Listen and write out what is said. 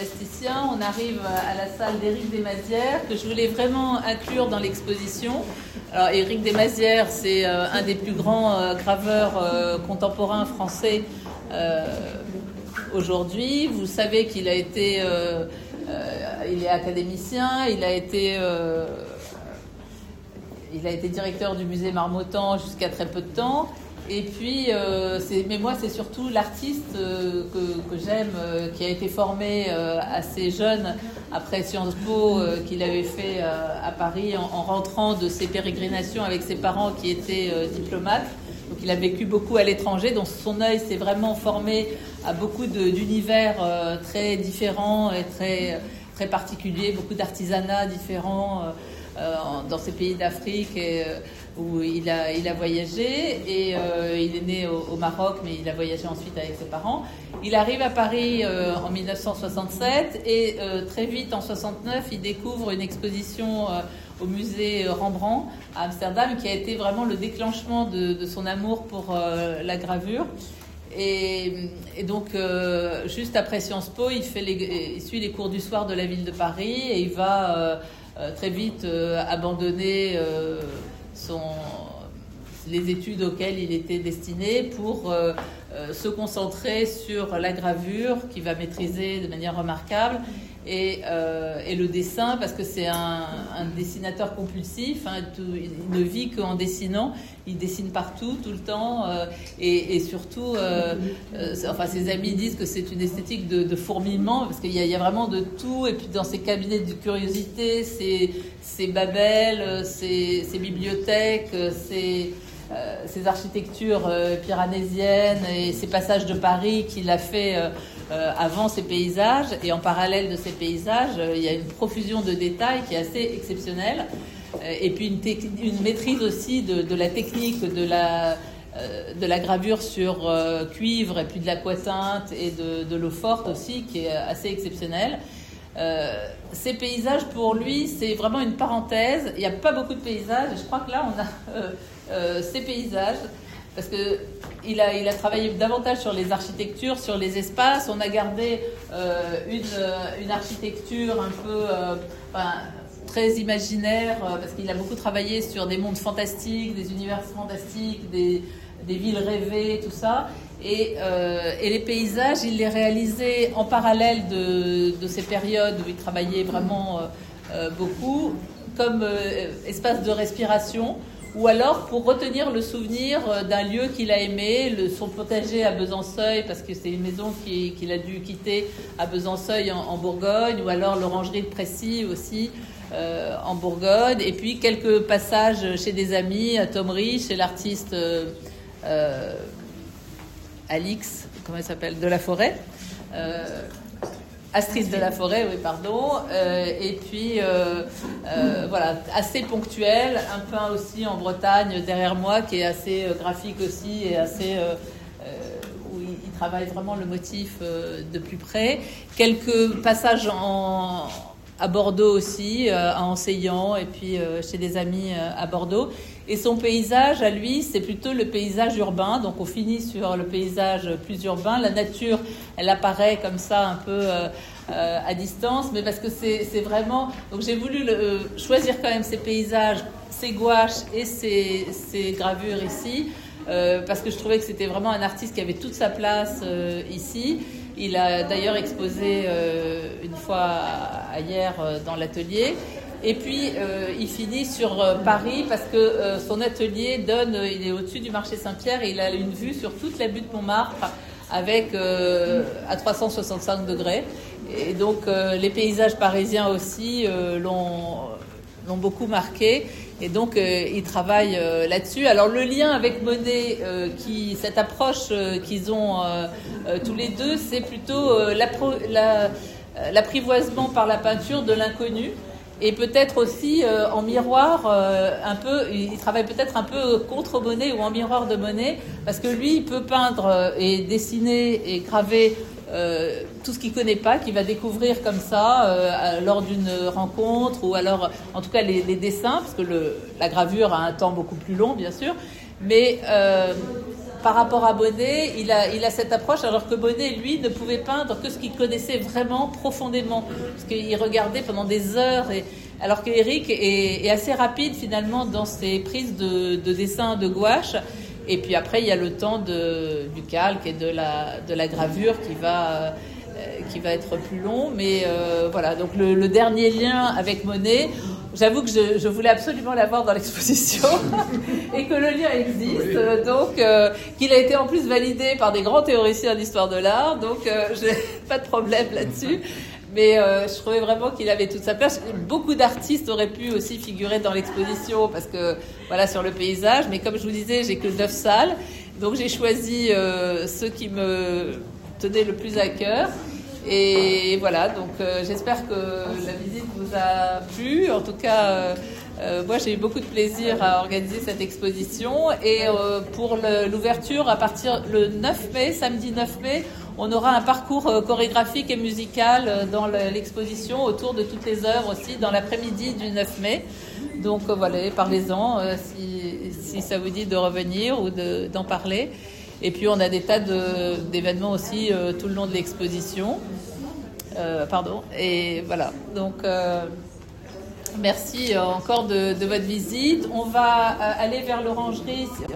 plasticiens, on arrive à la salle d'Éric Desmazières, que je voulais vraiment inclure dans l'exposition. Alors, Éric Desmazières, c'est un des plus grands graveurs contemporains français aujourd'hui. Vous savez qu'il a été, il est académicien, il a été directeur du musée Marmottan jusqu'à très peu de temps. Et puis, mais moi, c'est surtout l'artiste que j'aime, qui a été formé assez jeune après Sciences Po, qu'il avait fait à Paris en rentrant de ses pérégrinations avec ses parents qui étaient diplomates. Donc, il a vécu beaucoup à l'étranger, donc son œil s'est vraiment formé à beaucoup d'univers très différents et très, très particuliers, beaucoup d'artisanats différents dans ces pays d'Afrique où il a voyagé et il est né au Maroc, mais il a voyagé ensuite avec ses parents. Il arrive à Paris en 1967 et très vite en 69, il découvre une exposition au musée Rembrandt à Amsterdam qui a été vraiment le déclenchement de son amour pour la gravure. Et donc, juste après Sciences Po, il suit les cours du soir de la ville de Paris et il va très vite abandonner les études auxquelles il était destiné pour se concentrer sur la gravure qu'il va maîtriser de manière remarquable et le dessin parce que c'est un dessinateur compulsif, hein, il ne vit qu'en dessinant, il dessine partout, tout le temps et surtout enfin ses amis disent que c'est une esthétique de fourmillement parce qu'il y a vraiment de tout et puis dans ses cabinets de curiosité, ses babelles, ses bibliothèques, ses architectures pyranésiennes et ses passages de Paris qu'il a fait avant ces paysages. Et en parallèle de ces paysages, il y a une profusion de détails qui est assez exceptionnelle. Et puis une maîtrise aussi de la technique de la gravure sur cuivre et puis de l'aquatinte et de l'eau forte aussi qui est assez exceptionnelle. Ces paysages pour lui c'est vraiment une parenthèse, il n'y a pas beaucoup de paysages et je crois que là on a ces paysages parce que il a travaillé davantage sur les architectures, sur les espaces. On a gardé une architecture un peu très imaginaire parce qu'il a beaucoup travaillé sur des mondes fantastiques, des univers fantastiques, des villes rêvées, tout ça. Et les paysages, il les réalisait en parallèle de ces périodes où il travaillait vraiment beaucoup, comme espace de respiration, ou alors pour retenir le souvenir d'un lieu qu'il a aimé, son potager à Besançeuil, parce que c'est une maison qu'il a dû quitter à Besançeuil en Bourgogne, ou alors l'orangerie de Précy aussi en Bourgogne, et puis quelques passages chez des amis, à Thomery, chez l'artiste Alix, comment elle s'appelle, de la Forêt, Astrid de la Forêt, oui, pardon, et puis voilà, assez ponctuel, un pain aussi en Bretagne derrière moi qui est assez graphique aussi et assez où il travaille vraiment le motif de plus près. Quelques passages à Bordeaux aussi, à Enseignant et puis chez des amis à Bordeaux. Et son paysage, à lui, c'est plutôt le paysage urbain. Donc, on finit sur le paysage plus urbain. La nature, elle apparaît comme ça, un peu à distance. Mais parce que c'est vraiment... Donc, j'ai voulu choisir quand même ces paysages, ces gouaches et ces gravures ici. Parce que je trouvais que c'était vraiment un artiste qui avait toute sa place ici. Il a d'ailleurs exposé une fois hier dans l'atelier. Et puis, il finit sur Paris parce que son atelier il est au-dessus du marché Saint-Pierre et il a une vue sur toute la butte Montmartre avec à 365 degrés. Et donc, les paysages parisiens aussi l'ont beaucoup marqué. Et donc, il travaille là-dessus. Alors, le lien avec Monet, cette approche qu'ils ont tous les deux, c'est plutôt l'apprivoisement par la peinture de l'inconnu. Et peut-être aussi en miroir un peu, il travaille peut-être un peu contre Monet ou en miroir de Monet, parce que lui, il peut peindre et dessiner et graver tout ce qu'il connaît pas, qu'il va découvrir comme ça lors d'une rencontre, ou alors, en tout cas, les dessins, parce que la gravure a un temps beaucoup plus long, bien sûr, mais par rapport à Monet, il a cette approche, alors que Monet, lui, ne pouvait peindre que ce qu'il connaissait vraiment profondément, parce qu'il regardait pendant des heures, alors que Éric est assez rapide finalement dans ses prises de dessin de gouache. Et puis après, il y a le temps du calque et de la gravure qui va être plus long. Mais voilà, donc le dernier lien avec Monet, j'avoue que je voulais absolument l'avoir dans l'exposition et que le lien existe. Oui. Donc, qu'il a été en plus validé par des grands théoriciens d'histoire de l'art. Donc, j'ai pas de problème là-dessus. Mais je trouvais vraiment qu'il avait toute sa place. Beaucoup d'artistes auraient pu aussi figurer dans l'exposition parce que, voilà, sur le paysage. Mais comme je vous disais, j'ai que 9 salles. Donc, j'ai choisi ceux qui me tenaient le plus à cœur. Et voilà, donc j'espère que la visite vous a plu. En tout cas, moi, j'ai eu beaucoup de plaisir à organiser cette exposition. Et pour l'ouverture, à partir le 9 mai, samedi 9 mai, on aura un parcours chorégraphique et musical dans l'exposition autour de toutes les œuvres aussi dans l'après-midi du 9 mai. Donc voilà, parlez-en si ça vous dit de revenir ou d'en parler. Et puis on a des tas d'événements aussi tout le long de l'exposition. Et voilà. Donc merci encore de votre visite. On va aller vers l'orangerie.